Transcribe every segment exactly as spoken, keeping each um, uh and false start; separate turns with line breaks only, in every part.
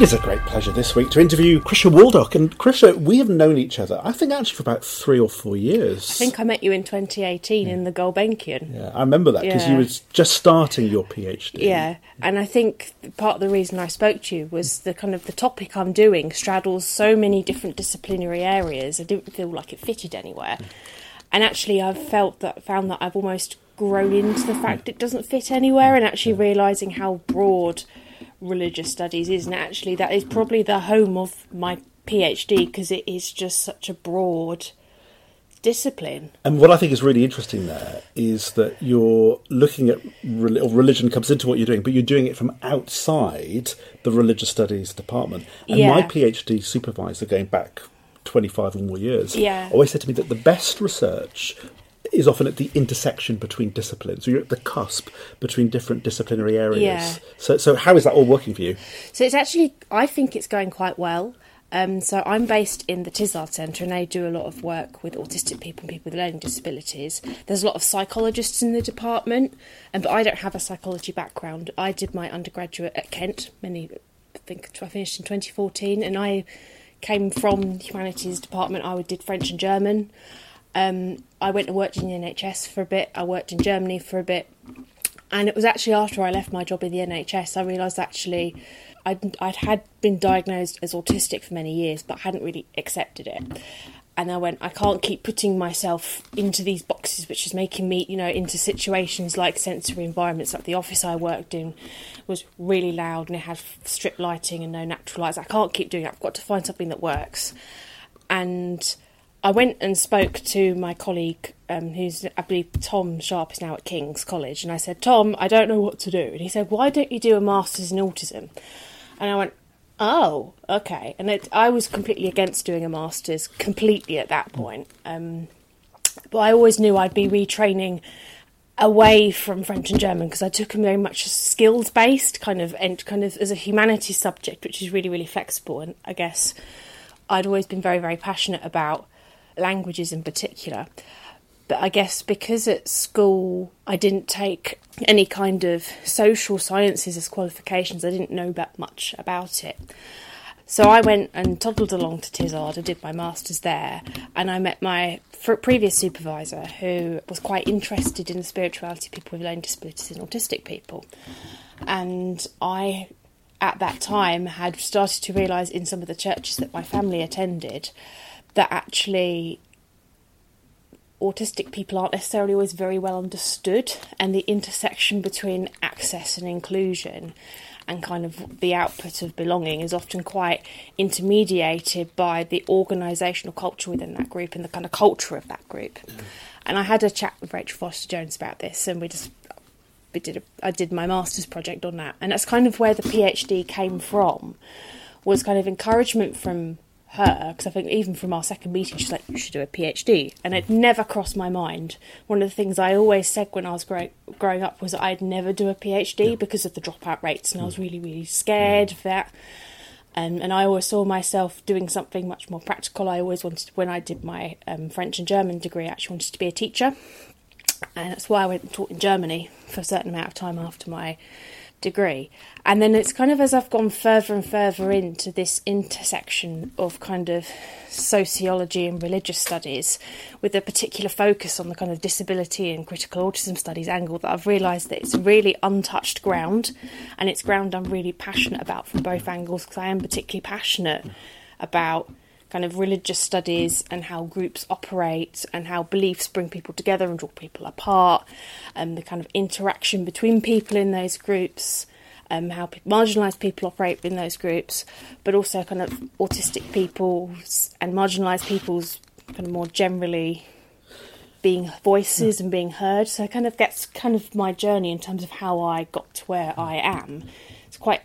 It is a great pleasure this week to interview Krisha Waldock. And Krisha, we have known each other, I think actually for about three or four years.
I think I met you in twenty eighteen yeah. in the Gulbenkian.
Yeah, I remember that because yeah. you were just starting your PhD.
Yeah, and I think part of the reason I spoke to you was the kind of the topic I'm doing straddles so many different disciplinary areas. I didn't feel like it fitted anywhere. Mm. And actually I've felt that, found that I've almost grown into the fact it doesn't fit anywhere, and actually realising how broad religious studies is, and actually that is probably the home of my PhD because it is just such a broad discipline.
And what I think is really interesting there is that you're looking at, or religion comes into what you're doing, but you're doing it from outside the religious studies department. And
yeah.
my PhD supervisor, going back twenty-five or more years,
yeah.
always said to me that the best research is often at the intersection between disciplines. So you're at the cusp between different disciplinary areas.
Yeah.
So so how is that all working for you?
So it's actually, I think it's going quite well. Um, so I'm based in the Tizard Centre, and they do a lot of work with autistic people and people with learning disabilities. There's a lot of psychologists in the department, and but I don't have a psychology background. I did my undergraduate at Kent, many, I think I finished in twenty fourteen, and I came from the humanities department. I did French and German. Um, I went and worked in the N H S for a bit. I worked in Germany for a bit. And it was actually after I left my job in the N H S, I realised actually I'd, I'd had been diagnosed as autistic for many years, but hadn't really accepted it. And I went, I can't keep putting myself into these boxes, which is making me, you know, into situations like sensory environments. Like the office I worked in was really loud and it had strip lighting and no natural lights. I can't keep doing it. I've got to find something that works. And I went and spoke to my colleague, um, who's, I believe, Tom Sharp is now at King's College, and I said, Tom, I don't know what to do. And he said, why don't you do a Masters in Autism? And I went, oh, okay. And it, I was completely against doing a Masters, completely at that point. Um, but I always knew I'd be retraining away from French and German because I took them very much skills-based, kind of, and kind of as a humanities subject, which is really, really flexible. And I guess I'd always been very, very passionate about languages in particular, but I guess because at school I didn't take any kind of social sciences as qualifications, I didn't know that much about it. So I went and toddled along to Tizard. I did my masters there, and I met my previous supervisor who was quite interested in the spirituality of people with learning disabilities and autistic people. And I, at that time, had started to realise in some of the churches that my family attended that actually autistic people aren't necessarily always very well understood, and the intersection between access and inclusion and kind of the output of belonging is often quite intermediated by the organisational culture within that group and the kind of culture of that group. Mm. And I had a chat with Rachel Foster-Jones about this, and we just we did a, I did my master's project on that, and that's kind of where the PhD came from, was kind of encouragement from her, because I think even from our second meeting she's like, you should do a PhD, and it never crossed my mind. One of the things I always said when I was grow- growing up was that I'd never do a PhD yeah. because of the dropout rates, and I was really really scared yeah. of that, and and I always saw myself doing something much more practical. I always wanted, when I did my um, French and German degree, I actually wanted to be a teacher, and that's why I went and taught in Germany for a certain amount of time after my degree. And then it's kind of as I've gone further and further into this intersection of kind of sociology and religious studies with a particular focus on the kind of disability and critical autism studies angle, that I've realised that it's really untouched ground, and it's ground I'm really passionate about from both angles, because I am particularly passionate about kind of religious studies and how groups operate and how beliefs bring people together and draw people apart, and the kind of interaction between people in those groups, um, how pe- marginalised people operate in those groups, but also kind of autistic people's and marginalised people's kind of more generally being voices and being heard. So it kind of gets kind of my journey in terms of how I got to where I am. It's quite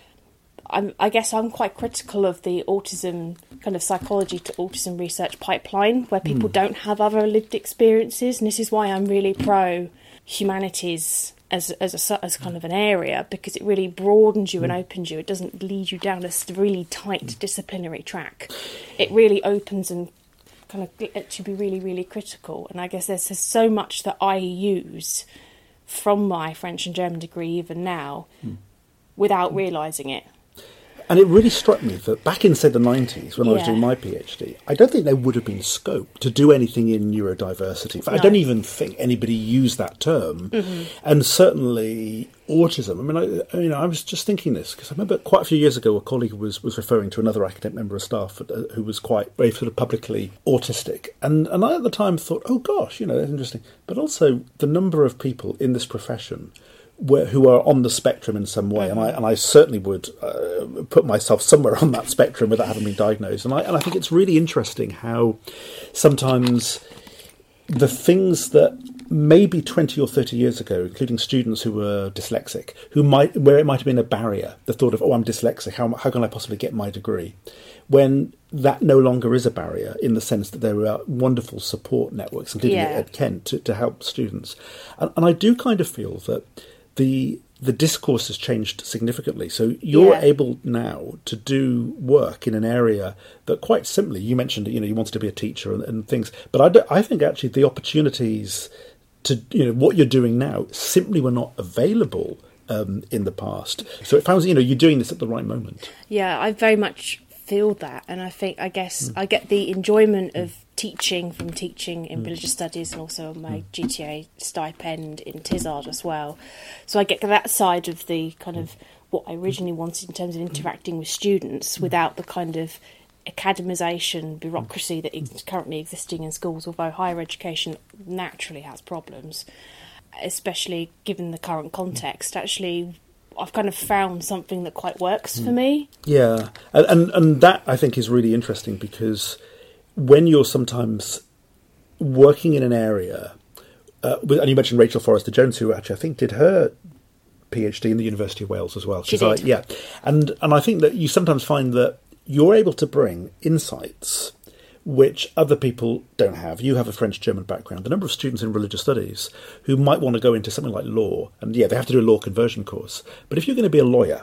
I'm, I guess I'm quite critical of the autism kind of psychology to autism research pipeline, where people mm. don't have other lived experiences, and this is why I'm really pro humanities as as a as kind of an area, because it really broadens you mm. and opens you. It doesn't lead you down a really tight disciplinary track. It really opens and kind of lets you be really really critical. And I guess there's just so much that I use from my French and German degree even now mm. without realising it.
And it really struck me that back in, say, the nineties, when I was
Yeah.
doing my PhD, I don't think there would have been scope to do anything in neurodiversity. In fact,
No.
I don't even think anybody used that term.
Mm-hmm. And
And certainly autism. I mean, I, you know, I was just thinking this because I remember quite a few years ago, a colleague was, was referring to another academic member of staff uh, who was quite very sort of publicly autistic. And, and I at the time thought, oh gosh, you know, that's interesting. But also the number of people in this profession where, who are on the spectrum in some way, and I and I certainly would uh, put myself somewhere on that spectrum without having been diagnosed. And I and I think it's really interesting how sometimes the things that maybe twenty or thirty years ago, including students who were dyslexic, who might where it might have been a barrier, the thought of, oh, I'm dyslexic, how how can I possibly get my degree? When that no longer is a barrier, in the sense that there are wonderful support networks, including
Yeah.
at Kent, to, to help students. And, and I do kind of feel that the the discourse has changed significantly. So you're
Yeah.
able now to do work in an area that, quite simply, you mentioned, you know, you wanted to be a teacher and, and things, but I, do, I think actually the opportunities to, you know, what you're doing now simply were not available um, in the past. So it sounds, you know, you're doing this at the right moment.
Yeah, I very much feel that, and I think I guess I get the enjoyment of teaching from teaching in religious studies, and also my G T A stipend in Tizard as well. So I get that side of the kind of what I originally wanted in terms of interacting with students without the kind of academisation bureaucracy that is currently existing in schools, although higher education naturally has problems, especially given the current context. Actually, I've kind of found something that quite works for me.
Yeah, and, and and that I think is really interesting, because when you're sometimes working in an area, uh, with, and you mentioned Rachel Forrester Jones, who actually I think did her PhD in the University of Wales as well.
She
She's
did.
like, yeah, and and I think that you sometimes find that you're able to bring insights which other people don't have. You have a French-German background. The number of students in religious studies who might want to go into something like law, and yeah, they have to do a law conversion course. But if you're going to be a lawyer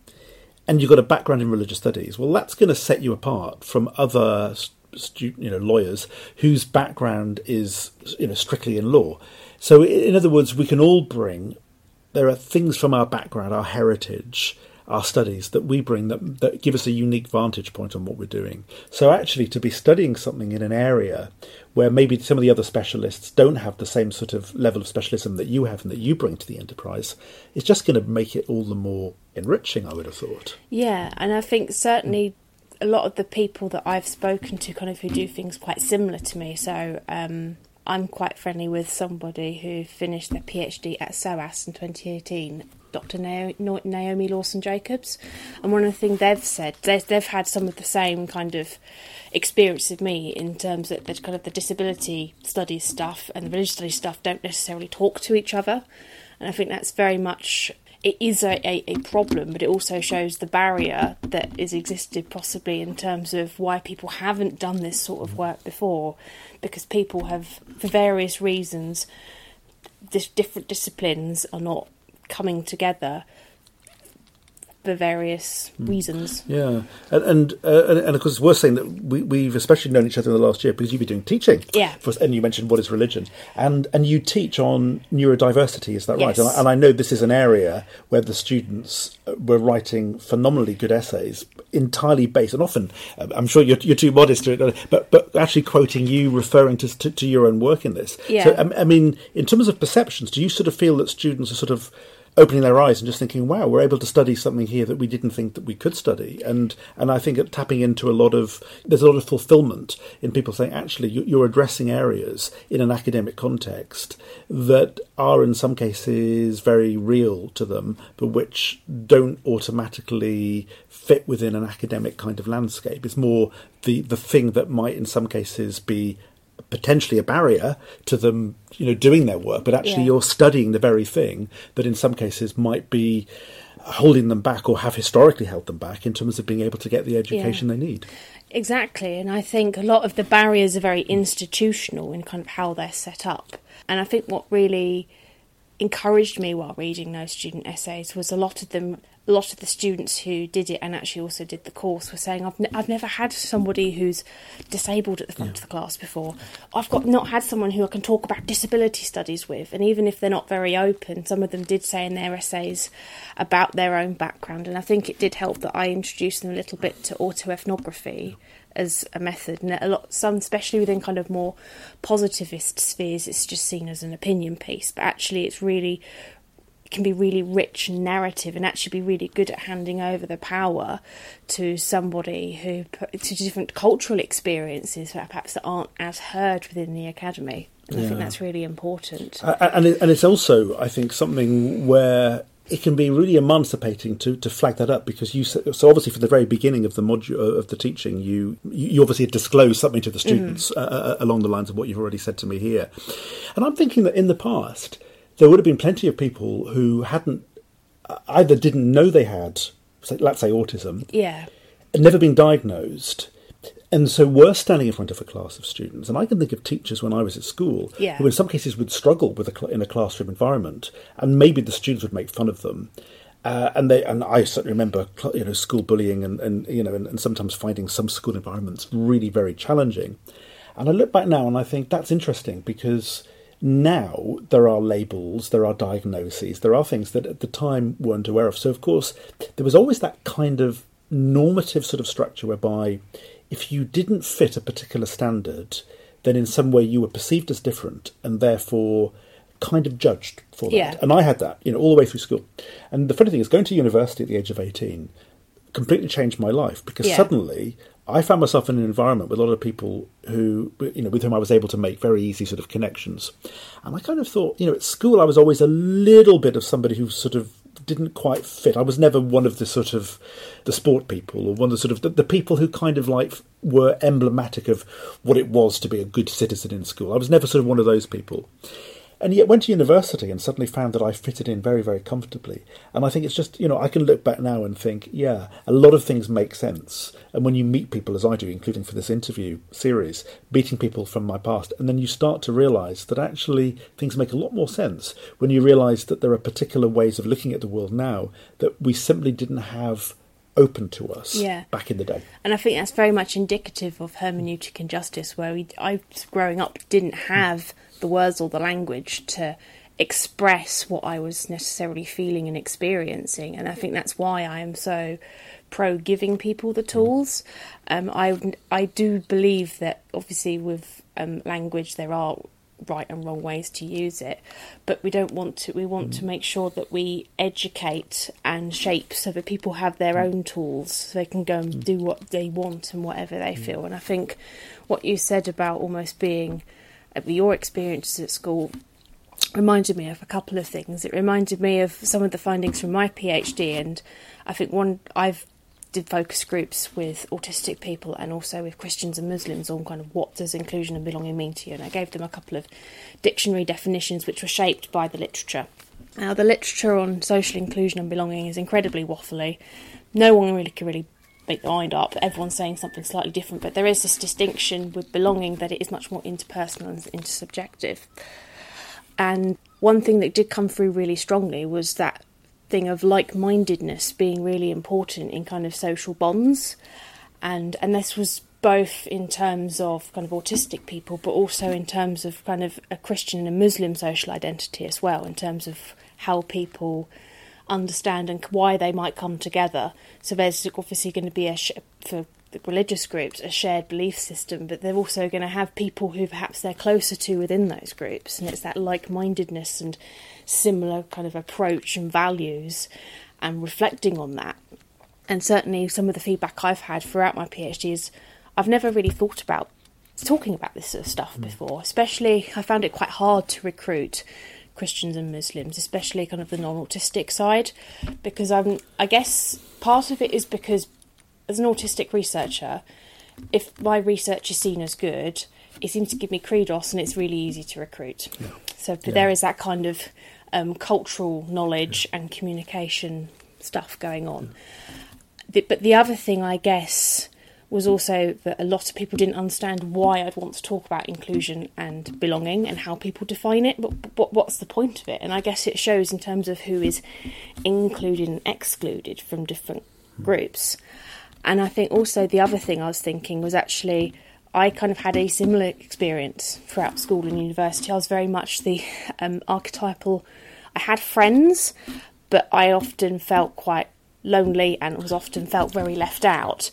and you've got a background in religious studies, well, that's going to set you apart from other stu- you know, lawyers whose background is, you know, strictly in law. So in other words, we can all bring, there are things from our background, our heritage, our studies that we bring that, that give us a unique vantage point on what we're doing. So actually to be studying something in an area where maybe some of the other specialists don't have the same sort of level of specialism that you have and that you bring to the enterprise, is just going to make it all the more enriching, I would have thought.
Yeah, and I think certainly a lot of the people that I've spoken to kind of who do things quite similar to me. So um, I'm quite friendly with somebody who finished their PhD at SOAS in twenty eighteen, Doctor Naomi Lawson-Jacobs. And one of the things they've said, they've, they've had some of the same kind of experience with me in terms that the kind of the disability studies stuff and the religious studies stuff don't necessarily talk to each other. And I think that's very much, it is a, a, a problem, but it also shows the barrier that is existed possibly in terms of why people haven't done this sort of work before, because people have, for various reasons, dis- different disciplines are not coming together for various reasons.
Yeah, and and, uh, and and of course it's worth saying that we, we've especially known each other in the last year because you've been doing teaching.
Yeah.
For, and you mentioned what is religion, and and you teach on neurodiversity, is that right?
Yes.
And I, and I know this is an area where the students were writing phenomenally good essays, entirely based, and often um, I'm sure you're, you're too modest to it, but but actually quoting you, referring to to, to your own work in this.
Yeah.
So um, I mean, in terms of perceptions, do you sort of feel that students are sort of opening their eyes and just thinking, wow, we're able to study something here that we didn't think that we could study? And and I think it, tapping into a lot of, there's a lot of fulfillment in people saying, actually, you, you're addressing areas in an academic context that are in some cases very real to them, but which don't automatically fit within an academic kind of landscape. It's more the, the thing that might in some cases be potentially a barrier to them, you know, doing their work, but actually
Yeah.
you're studying the very thing that in some cases might be holding them back or have historically held them back in terms of being able to get the education
Yeah.
they need.
Exactly, and I think a lot of the barriers are very institutional in kind of how they're set up. And I think what really encouraged me while reading those student essays was a lot of them a lot of the students who did it and actually also did the course were saying, I've, n- I've never had somebody who's disabled at the front yeah. of the class before. I've got not had someone who I can talk about disability studies with. And even if they're not very open, some of them did say in their essays about their own background. And I think it did help that I introduced them a little bit to autoethnography as a method. And a lot, some, especially within kind of more positivist spheres, it's just seen as an opinion piece. But actually it's really... can be really rich narrative and actually be really good at handing over the power to somebody who, to different cultural experiences perhaps that aren't as heard within the academy. And yeah. I think that's really important.
Uh, and, it, and it's also, I think, something where it can be really emancipating to, to flag that up, because you, so obviously from the very beginning of the module of the teaching, you you obviously disclose something to the students mm-hmm. uh, along the lines of what you've already said to me here. And I'm thinking that in the past, there would have been plenty of people who hadn't, either didn't know they had, let's say, autism,
yeah,
had never been diagnosed, and so were standing in front of a class of students. And I can think of teachers when I was at school
yeah.
who in some cases would struggle with a cl- in a classroom environment, and maybe the students would make fun of them. Uh, and they and I certainly remember, you know, school bullying and, and you know and, and sometimes finding some school environments really very challenging. And I look back now and I think that's interesting, because now there are labels, there are diagnoses, there are things that at the time weren't aware of. So, of course, there was always that kind of normative sort of structure whereby if you didn't fit a particular standard, then in some way you were perceived as different and therefore kind of judged for that.
Yeah.
And I had that, you know, all the way through school. And the funny thing is, going to university at the age of eighteen completely changed my life, because
yeah.
suddenly I found myself in an environment with a lot of people who, you know, with whom I was able to make very easy sort of connections. And I kind of thought, you know, at school I was always a little bit of somebody who sort of didn't quite fit. I was never one of the sort of the sport people, or one of the sort of the, the people who kind of like were emblematic of what it was to be a good citizen in school. I was never sort of one of those people. And yet went to university and suddenly found that I fitted in very, very comfortably. And I think it's just, you know, I can look back now and think, yeah, a lot of things make sense. And when you meet people, as I do, including for this interview series, meeting people from my past, and then you start to realise that actually things make a lot more sense when you realise that there are particular ways of looking at the world now that we simply didn't have open to us
yeah.
back in the day.
And I think that's very much indicative of hermeneutic injustice, where we, I, growing up, didn't have the words or the language to express what I was necessarily feeling and experiencing. And I think that's why I am so pro giving people the tools. Um, I, I do believe that obviously with um, language there are right and wrong ways to use it, but we don't want to we want mm. to make sure that we educate and shape so that people have their own tools, so they can go and do what they want and whatever they feel. And I think what you said about almost being uh, your experiences at school reminded me of a couple of things. It reminded me of some of the findings from my PhD, and I think one I've did focus groups with autistic people and also with Christians and Muslims on kind of what does inclusion and belonging mean to you, and I gave them a couple of dictionary definitions which were shaped by the literature. Now the literature on social inclusion and belonging is incredibly waffly. No one really can really make their mind up. Everyone's saying something slightly different, but there is this distinction with belonging that it is much more interpersonal and intersubjective. And one thing that did come through really strongly was that thing of like-mindedness being really important in kind of social bonds, and and this was both in terms of kind of autistic people, but also in terms of kind of a Christian and a Muslim social identity as well, in terms of how people understand and why they might come together. So there's obviously going to be a sh- for the religious groups a shared belief system, but they're also going to have people who perhaps they're closer to within those groups, and it's that like-mindedness and similar kind of approach and values and reflecting on that. And certainly some of the feedback I've had throughout my PhD is I've never really thought about talking about this sort of stuff before. Especially I found it quite hard to recruit Christians and Muslims, especially kind of the non-autistic side, because I'm I guess part of it is because as an autistic researcher, if my research is seen as good, it seems to give me credos and it's really easy to recruit. Yeah. So yeah. there is that kind of um, cultural knowledge yeah. and communication stuff going on. Yeah. The, but the other thing, I guess, was also that a lot of people didn't understand why I'd want to talk about inclusion and belonging and how people define it, but, but what's the point of it? And I guess it shows in terms of who is included and excluded from different groups. And I think also the other thing I was thinking was actually I kind of had a similar experience throughout school and university. I was very much the um, archetypal. I had friends, but I often felt quite lonely and was often felt very left out.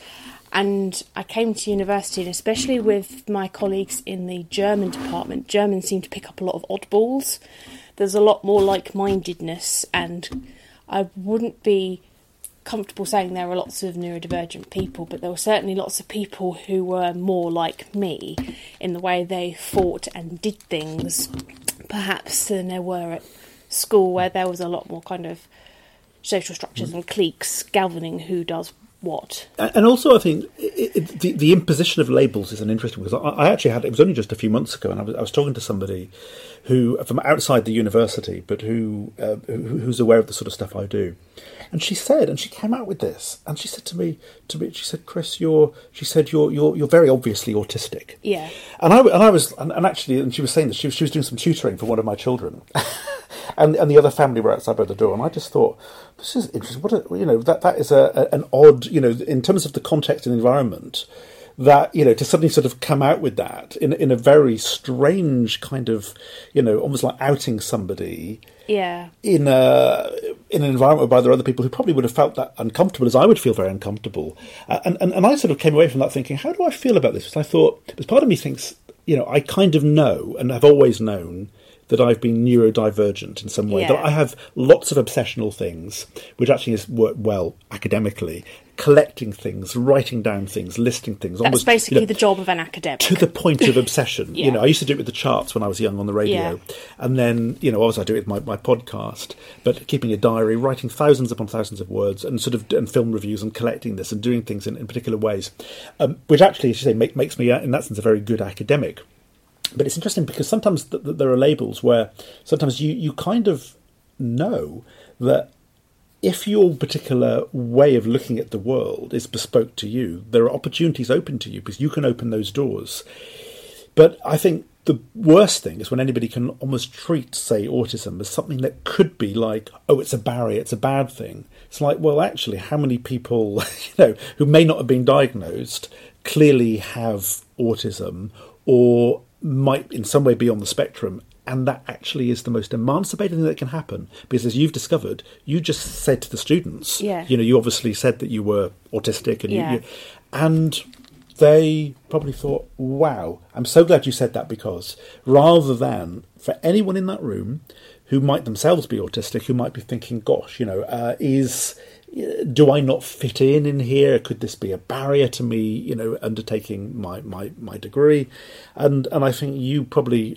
And I came to university, and especially with my colleagues in the German department, Germans seem to pick up a lot of oddballs. There's a lot more like-mindedness, and I wouldn't be comfortable saying there were lots of neurodivergent people, but there were certainly lots of people who were more like me in the way they thought and did things, perhaps, than there were at school, where there was a lot more kind of social structures and cliques governing who does what.
And also, I think it, it, the, the imposition of labels is an interesting, because I, I actually had, it was only just a few months ago, and I was, I was talking to somebody who, from outside the university, but who, uh, who who's aware of the sort of stuff I do. And she said, and she came out with this, and she said to me, to me, she said, "Chris, you're," she said, "you're you're you're very obviously autistic."
Yeah.
And I and I was, and, and actually, and she was saying that she was she was doing some tutoring for one of my children, and and the other family were outside by the door, and I just thought, this is interesting. What a, you know, that that is a, a an odd, you know, in terms of the context and environment, that, you know, to suddenly sort of come out with that in in a very strange kind of, you know, almost like outing somebody.
Yeah.
In a in an environment where there are other people who probably would have felt that uncomfortable, as I would feel very uncomfortable, uh, and, and and I sort of came away from that thinking, how do I feel about this? Because I thought, because part of me thinks, you know, I kind of know and have always known that I've been neurodivergent in some way.
Yeah.
That I have lots of obsessional things, which actually has worked well academically. Collecting things, writing down things, listing things.
That's
almost,
basically
you know,
the job of an academic.
To the point of obsession.
Yeah.
You know, I used to do it with the charts when I was young on the radio.
Yeah.
And then, you know, obviously I do it with my, my podcast, but keeping a diary, writing thousands upon thousands of words, and sort of and film reviews and collecting this and doing things in, in particular ways, um, which actually, as you say, make, makes me, uh, in that sense, a very good academic. But it's interesting because sometimes th- th- there are labels where sometimes you, you kind of know that if your particular way of looking at the world is bespoke to you, there are opportunities open to you because you can open those doors. But I think the worst thing is when anybody can almost treat, say, autism as something that could be like, oh, it's a barrier, it's a bad thing. It's like, well, actually, how many people, you know, who may not have been diagnosed clearly have autism or might in some way be on the spectrum, and that actually is the most emancipating thing that can happen, because as you've discovered, you just said to the students,
yeah.
you know, you obviously said that you were autistic, and
yeah.
you, you, and they probably thought, wow, I'm so glad you said that, because rather than for anyone in that room who might themselves be autistic, who might be thinking, gosh, you know, uh, is... do I not fit in in here? Could this be a barrier to me, you know, undertaking my, my, my degree? And and I think you probably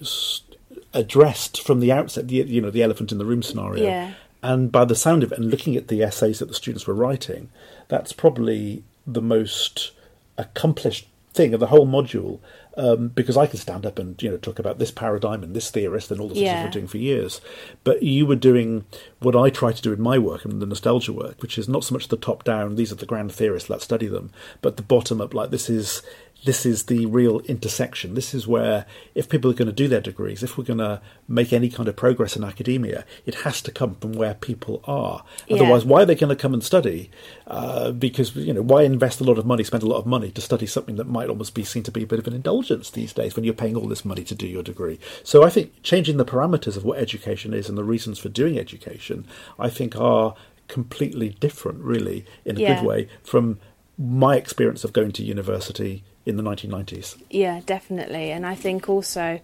addressed from the outset, the, you know, the elephant in the room scenario.
Yeah.
And by the sound of it, and looking at the essays that the students were writing, that's probably the most accomplished thing of the whole module. Um, because I can stand up and, you know, talk about this paradigm and this theorist and all the
yeah.
stuff we're doing for years. But you were doing what I try to do in my work and the nostalgia work, which is not so much the top down, these are the grand theorists, let's study them, but the bottom up, like this is this is the real intersection. This is where, if people are going to do their degrees, if we're going to make any kind of progress in academia, it has to come from where people are.
Yeah.
Otherwise, why are they going to come and study? Uh, because, you know, why invest a lot of money, spend a lot of money to study something that might almost be seen to be a bit of an indulgence these days when you're paying all this money to do your degree? So I think changing the parameters of what education is and the reasons for doing education, I think, are completely different, really, in a
yeah.
good way, from my experience of going to university in the nineteen nineties.
Yeah, definitely. And I think also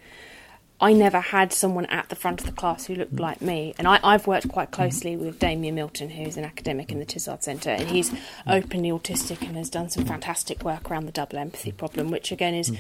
I never had someone at the front of the class who looked like me. And I, I've worked quite closely with Damien Milton, who's an academic in the Tizard Centre, and he's openly autistic and has done some fantastic work around the double empathy problem, which again is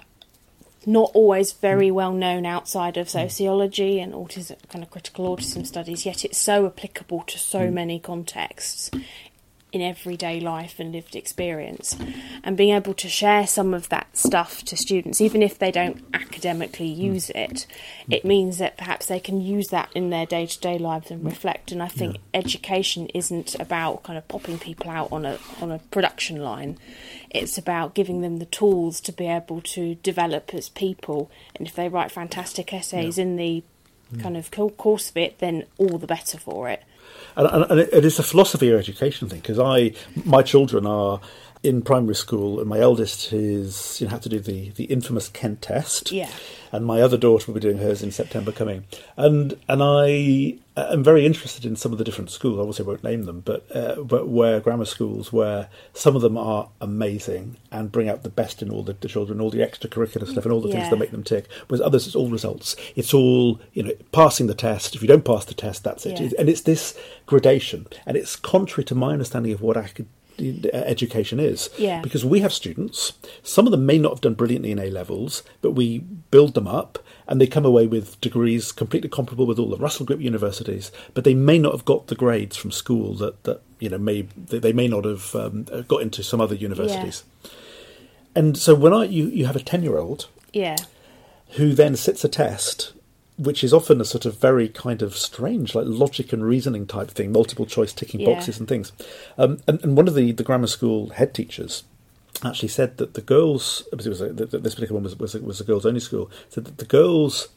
not always very well known outside of sociology and autism, kind of critical autism studies, yet it's so applicable to so many contexts in everyday life and lived experience, and being able to share some of that stuff to students, even if they don't academically use it, it means that perhaps they can use that in their day-to-day lives and reflect. And I think yeah. education isn't about kind of popping people out on a on a production line. It's about giving them the tools to be able to develop as people, and if they write fantastic essays yeah. in the yeah. kind of course of it, then all the better for it.
And, and it is a philosophy of education thing, because I, my children are in primary school, and my eldest is, you know, had to do the, the infamous Kent test.
Yeah.
And my other daughter will be doing hers in September coming. And and I am very interested in some of the different schools. I obviously won't name them, but uh, but where grammar schools, where some of them are amazing and bring out the best in all the, the children, all the extracurricular stuff and all the yeah. things that make them tick. Whereas others, it's all results. It's all, you know, passing the test. If you don't pass the test, that's it.
Yeah.
And it's this gradation. And it's contrary to my understanding of what academic education is,
yeah.
because we have students, some of them may not have done brilliantly in A levels, but we build them up and they come away with degrees completely comparable with all the Russell Group universities, but they may not have got the grades from school that, that you know, may they may not have um, got into some other universities. Yeah. And so when I you, you have a ten-year-old
yeah.
who then sits a test, which is often a sort of very kind of strange, like logic and reasoning type thing, multiple choice ticking
yeah.
boxes and things. Um, and, and one of the, the grammar school head teachers actually said that the girls, it was a, this particular one was, was, a, was a girls only school, said that the girls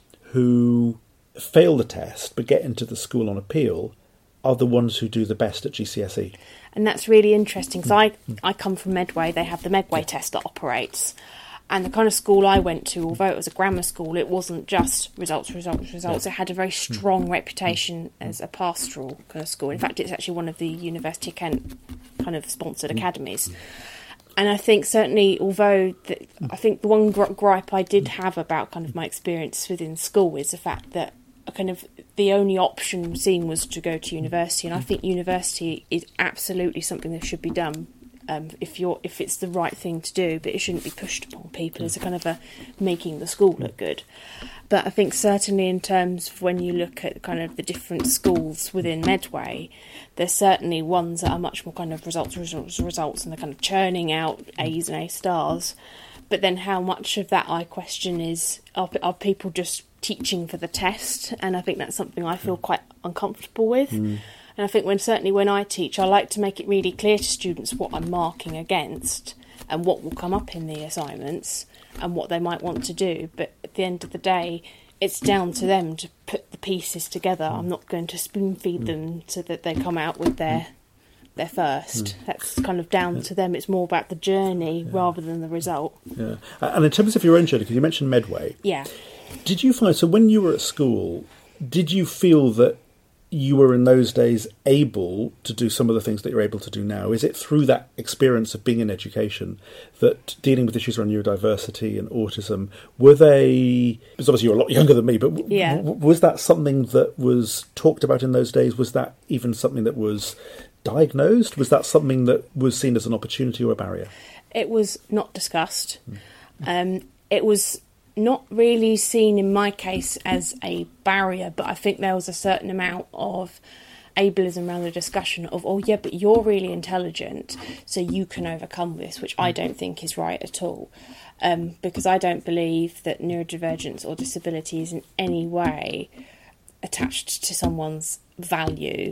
who fail the test but get into the school on appeal are the ones who do the best at G C S E.
And that's really interesting, because I, I come from Medway. They have the Medway yeah. test that operates. And the kind of school I went to, although it was a grammar school, it wasn't just results, results, results. It had a very strong reputation as a pastoral kind of school. In fact, it's actually one of the University of Kent kind of sponsored academies. And I think certainly, although the, I think the one gri- gripe I did have about kind of my experience within school is the fact that kind of the only option seen was to go to university. And I think university is absolutely something that should be done. Um, if you're if it's the right thing to do, but it shouldn't be pushed upon people as a kind of a making the school look good. But I think certainly in terms of when you look at kind of the different schools within Medway, there's certainly ones that are much more kind of results, results, results, and they're kind of churning out A's and A stars. But then how much of that, I question, is are, are people just teaching for the test? And I think that's something I feel quite uncomfortable with. Mm. And I think when certainly when I teach, I like to make it really clear to students what I'm marking against and what will come up in the assignments and what they might want to do. But at the end of the day, it's down to them to put the pieces together. I'm not going to spoon feed them so that they come out with their their first. That's kind of down to them. It's more about the journey yeah. rather than the result.
Yeah. And in terms of your own journey, because you mentioned Medway.
Yeah.
Did you find, so when you were at school, did you feel that you were in those days able to do some of the things that you're able to do now? Is it through that experience of being in education that dealing with issues around neurodiversity and autism, were they, because obviously you're a lot younger than me, but w-
yeah.
w- was that something that was talked about in those days? Was that even something that was diagnosed? Was that something that was seen as an opportunity or a barrier?
It was not discussed. Mm. Um, it was not really seen in my case as a barrier, but I think there was a certain amount of ableism around the discussion of, oh yeah, but you're really intelligent, so you can overcome this, which I don't think is right at all. Um, because I don't believe that neurodivergence or disability is in any way attached to someone's value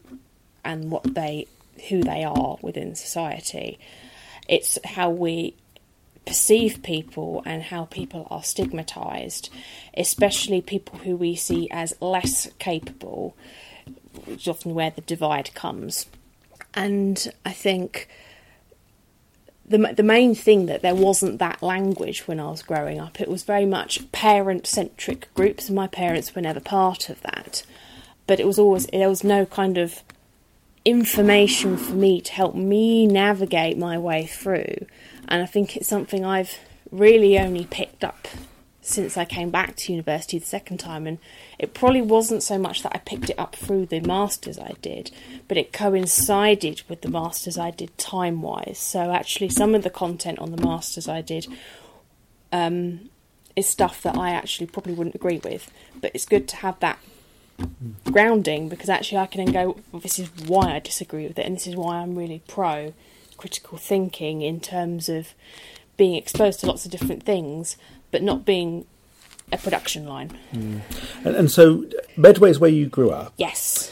and what they, who they are within society. It's how we perceive people and how people are stigmatised, especially people who we see as less capable, which is often where the divide comes. And I think the the main thing that there wasn't that language when I was growing up. It was very much parent-centric groups, and my parents were never part of that. But it was always, there was no kind of information for me to help me navigate my way through. And I think it's something I've really only picked up since I came back to university the second time. And it probably wasn't so much that I picked it up through the masters I did, but it coincided with the masters I did time-wise. So actually some of the content on the masters I did um, is stuff that I actually probably wouldn't agree with. But it's good to have that grounding, because actually I can then go, well, this is why I disagree with it, and this is why I'm really pro critical thinking in terms of being exposed to lots of different things, but not being a production line.
Mm. And, and so Medway is where you grew up.
Yes.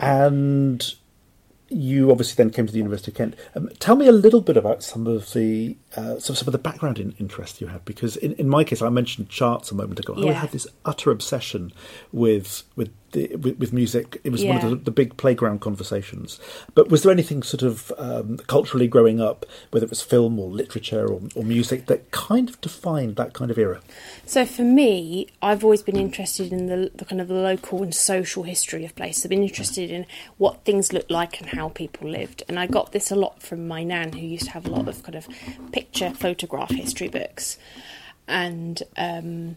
And you obviously then came to the University of Kent. Um, tell me a little bit about some of the uh, some, some of the background in, interest you had, because in, in my case, I mentioned charts a moment ago.
Yeah.
I had this utter obsession with with the, with, with music. It was
Yeah.
one of the, the big playground conversations. But was there anything sort of um, culturally growing up, whether it was film or literature or, or music, that kind of defined that kind of era?
So for me, I've always been interested in the, the kind of the local and social history of places. I've been interested in what things looked like and how people lived. And I got this a lot from my nan, who used to have a lot of kind of picture photograph history books. And um,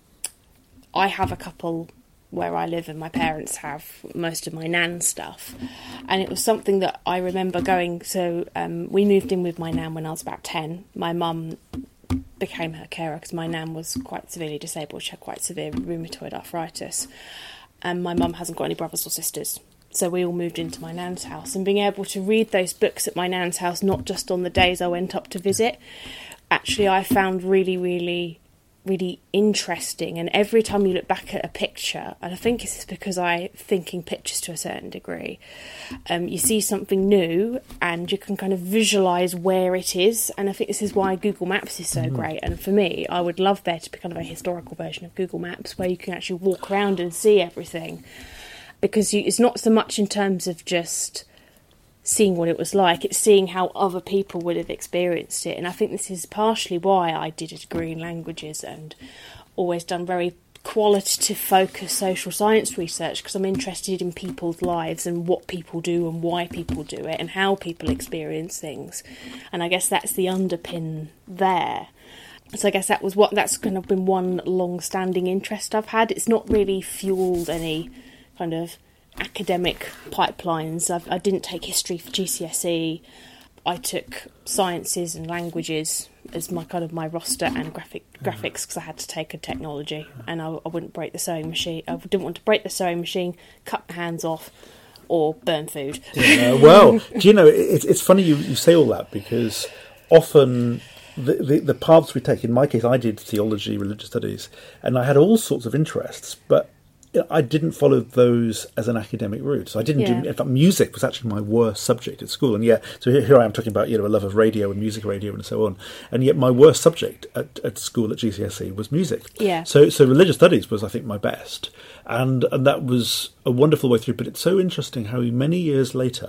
I have a couple where I live, and my parents have most of my nan's stuff. And it was something that I remember going, so um, we moved in with my nan when I was about ten. My mum became her carer because my nan was quite severely disabled. She had quite severe rheumatoid arthritis, and my mum hasn't got any brothers or sisters. So we all moved into my nan's house, and being able to read those books at my nan's house, not just on the days I went up to visit, actually I found really, really, really interesting. And every time you look back at a picture, and I think it's because I think in pictures to a certain degree, um, you see something new and you can kind of visualise where it is. And I think this is why Google Maps is so mm-hmm. great. And for me, I would love there to be kind of a historical version of Google Maps where you can actually walk around and see everything. Because you, it's not so much in terms of just seeing what it was like, it's seeing how other people would have experienced it. And I think this is partially why I did a degree in languages and always done very qualitative focused social science research, because I'm interested in people's lives and what people do and why people do it and how people experience things. And I guess that's the underpin there. So I guess that was what that's kind of been one long-standing interest I've had. It's not really fueled any kind of academic pipelines. I've, I didn't take history for G C S E. I took sciences and languages as my kind of my roster, and graphic graphics because I had to take a technology, and I, I wouldn't break the sewing machine. I didn't want to break the sewing machine, cut my hands off, or burn food.
Yeah, well, do you know, it's it's funny you, you say all that, because often the, the the paths we take. In my case, I did theology, religious studies, and I had all sorts of interests, but I didn't follow those as an academic route. So I didn't
yeah.
do. In fact, music was actually my worst subject at school. And yeah, so here, here I am talking about, you know, a love of radio and music radio and so on. And yet my worst subject at, at school at G C S E was music.
Yeah.
So so religious studies was, I think, my best, and and that was a wonderful way through. But it's so interesting how many years later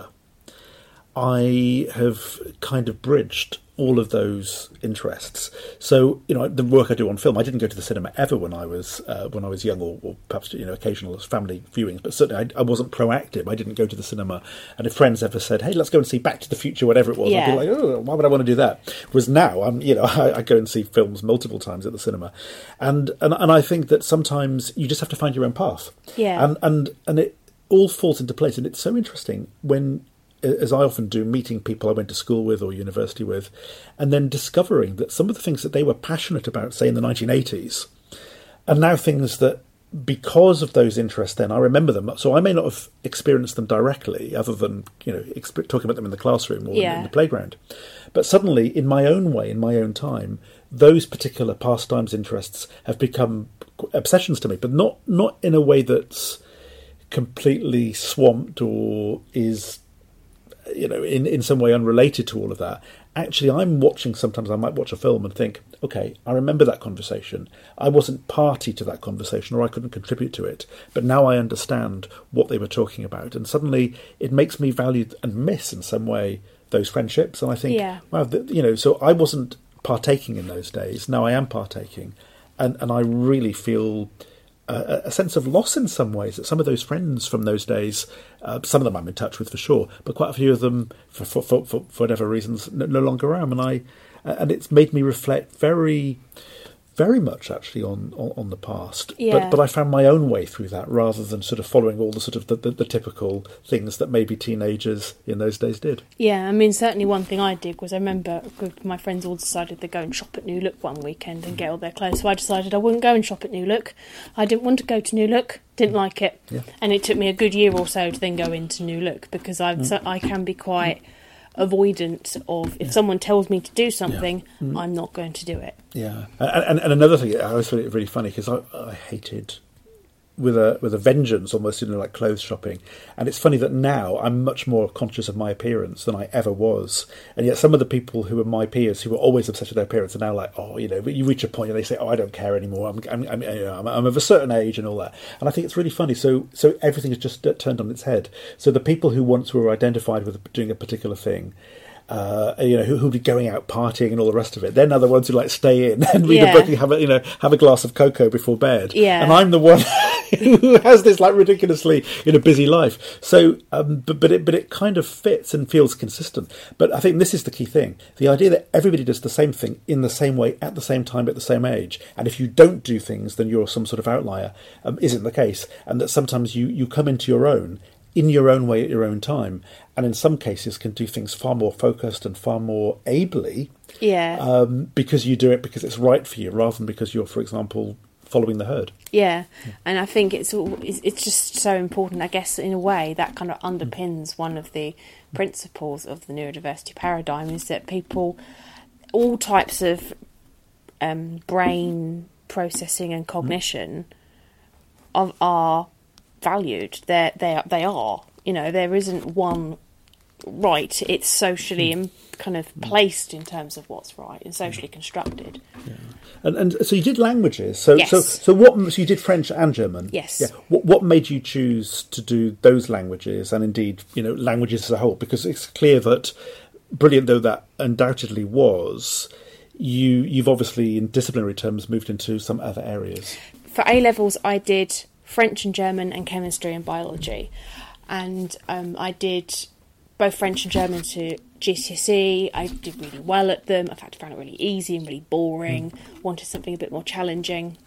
I have kind of bridged all of those interests. So, you know, the work I do on film, I didn't go to the cinema ever when I was uh, when I was young, or, or perhaps, you know, occasional family viewings, but certainly I, I wasn't proactive. I didn't go to the cinema. And if friends ever said, hey, let's go and see Back to the Future, whatever it was,
yeah.
I'd be like, oh, why would I want to do that? Whereas now, I'm, you know, I, I go and see films multiple times at the cinema. And, and and I think that sometimes you just have to find your own path.
Yeah.
And, and, and it all falls into place. And it's so interesting when, as I often do, meeting people I went to school with or university with, and then discovering that some of the things that they were passionate about, say in the nineteen eighties, are now things that, because of those interests then, I remember them. So I may not have experienced them directly, other than, you know, exp- talking about them in the classroom or
yeah.
in, in the playground. But suddenly, in my own way, in my own time, those particular pastimes, interests have become obsessions to me, but not, not in a way that's completely swamped or is, you know, in, in some way unrelated to all of that. Actually, I'm watching, sometimes I might watch a film and think, okay, I remember that conversation. I wasn't party to that conversation, or I couldn't contribute to it, but now I understand what they were talking about. And suddenly it makes me value and miss in some way those friendships. And I think,
yeah.
wow, the, you know, so I wasn't partaking in those days. Now I am partaking. And, and I really feel A, a sense of loss in some ways, that some of those friends from those days, uh, some of them I'm in touch with for sure, but quite a few of them, for for, for, for whatever reasons, no, no longer am. And I, and it's made me reflect very very much actually on, on, on the past.
Yeah.
But, but I found my own way through that rather than sort of following all the sort of the, the, the typical things that maybe teenagers in those days did.
Yeah, I mean, certainly one thing I did was I remember a group of my friends all decided they'd go and shop at New Look one weekend and get all their clothes. So I decided I wouldn't go and shop at New Look. I didn't want to go to New Look, didn't like it.
Yeah.
And it took me a good year or so to then go into New Look because I've,
Mm.
so I can be quite avoidant of if yeah. someone tells me to do something, yeah. mm. I'm not going to do it.
Yeah, and, and, and another thing, I always find it really funny because I, I hated with a with a vengeance almost, you know, like clothes shopping. And it's funny that now I'm much more conscious of my appearance than I ever was. And yet some of the people who are my peers who were always obsessed with their appearance are now like, oh, you know, you reach a point and they say, oh, I don't care anymore. I'm I'm I'm, you know, I'm, I'm of a certain age and all that. And I think it's really funny. So so everything is just turned on its head. So the people who once were identified with doing a particular thing, Uh, you know, who who'll be going out partying and all the rest of it. They're now the ones who like stay in and read
yeah.
a book and have a you know have a glass of cocoa before bed.
Yeah.
And I'm the one who has this like ridiculously you know busy life. So, um, but but it but it kind of fits and feels consistent. But I think this is the key thing: the idea that everybody does the same thing in the same way at the same time at the same age, and if you don't do things, then you're some sort of outlier. Um, isn't the case, and that sometimes you you come into your own. in your own way at your own time, and in some cases can do things far more focused and far more ably
yeah
um, because you do it because it's right for you rather than because you're, for example, following the herd.
Yeah, and I think it's all, it's just so important, I guess, in a way that kind of underpins one of the principles of the neurodiversity paradigm is that people, all types of um, brain processing and cognition of, are valued. They're, they are, they are, you know, there isn't one right. It's socially mm. kind of placed in terms of what's right and socially constructed.
Yeah. And and so you did languages. So
yes.
so so what? So you did French and German.
Yes.
Yeah. What what made you choose to do those languages and indeed you know languages as a whole? Because it's clear that, brilliant though that undoubtedly was, you you've obviously in disciplinary terms moved into some other areas.
For A levels, I did French and German and chemistry and biology, and um, I did both French and German to G C S E. I did really well at them. In fact, I found it really easy and really boring. Mm. Wanted something a bit more challenging,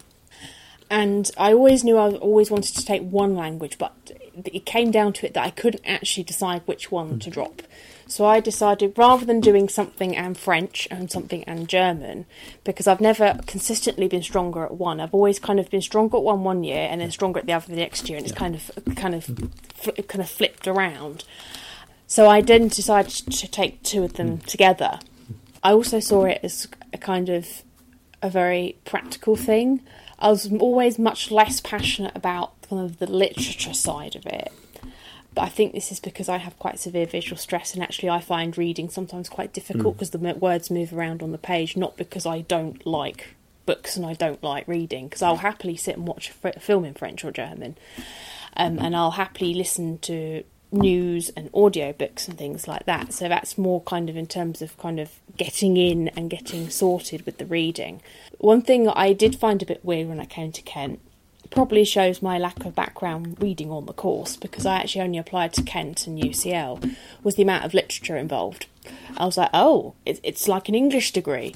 and I always knew I always wanted to take one language, but it came down to it that I couldn't actually decide which one mm. to drop. So I decided, rather than doing something and French and something and German, because I've never consistently been stronger at one. I've always kind of been stronger at one one year and then stronger at the other the next year, and it's kind of kind of kind of flipped around. So I then decided to take two of them together. I also saw it as a kind of a very practical thing. I was always much less passionate about kind of the literature side of it. But I think this is because I have quite severe visual stress, and actually I find reading sometimes quite difficult because mm. the words move around on the page, not because I don't like books and I don't like reading, because I'll happily sit and watch a film in French or German, um, and I'll happily listen to news and audio books and things like that. So that's more kind of in terms of kind of getting in and getting sorted with the reading. One thing that I did find a bit weird when I came to Kent, probably shows my lack of background reading on the course, because I actually only applied to Kent and U C L, was the amount of literature involved. I was like, oh, it, it's like an English degree.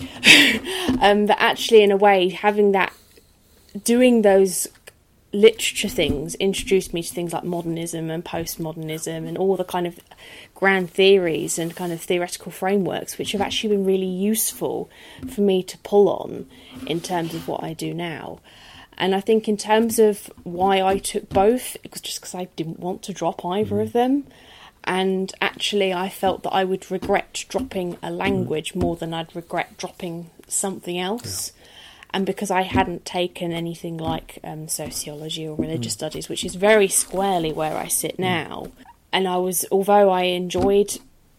um, but actually, in a way, having that, doing those literature things introduced me to things like modernism and postmodernism and all the kind of grand theories and kind of theoretical frameworks, which have actually been really useful for me to pull on in terms of what I do now. And I think in terms of why I took both, it was just because I didn't want to drop either of them. And actually I felt that I would regret dropping a language more than I'd regret dropping something else. Yeah. And because I hadn't taken anything like um, sociology or religious mm. studies, which is very squarely where I sit now. And I was, although I enjoyed